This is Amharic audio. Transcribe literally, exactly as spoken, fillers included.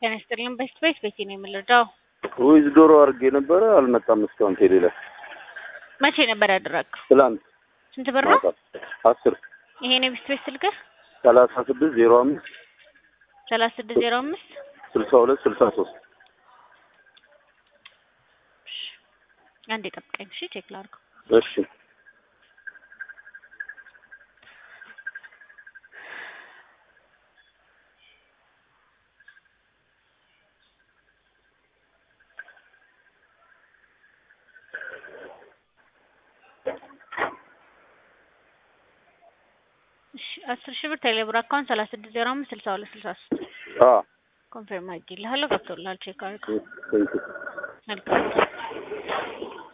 ጤና ይስጥልኝ። በስት ቤት ቤቴ ነው የምልዳው። ወይስ ዶሮ አርጌ ነበር አልመጣም እስካሁን ቴሌ ላይ። መቼ ነበር ያደረግከው? ትላንት። ስንት ብር ነው? አስር ይሄ ነው በስት ቤት ስልክ? ሰላሳ ስድስት ዜሮ አምስት ሰላሳ ስድስት ዜሮ አምስት ስልሳ ሁለት ስልሳ ሶስት አንዴ ጠብቀኝ እሺ፣ ቼክ ላድርገው። እሺ አስር ሺህ ብር ቴሌብር አካውንት ሰላሳ ስድስት ዜሮ አምስት ስልሳ ሁለት ስልሳ ሶስት አ ኮንፈርም አድርጌልሃለሁ። ገብቶልሃል። ቼክ አድርገው። ቴንክ ዩ መልካም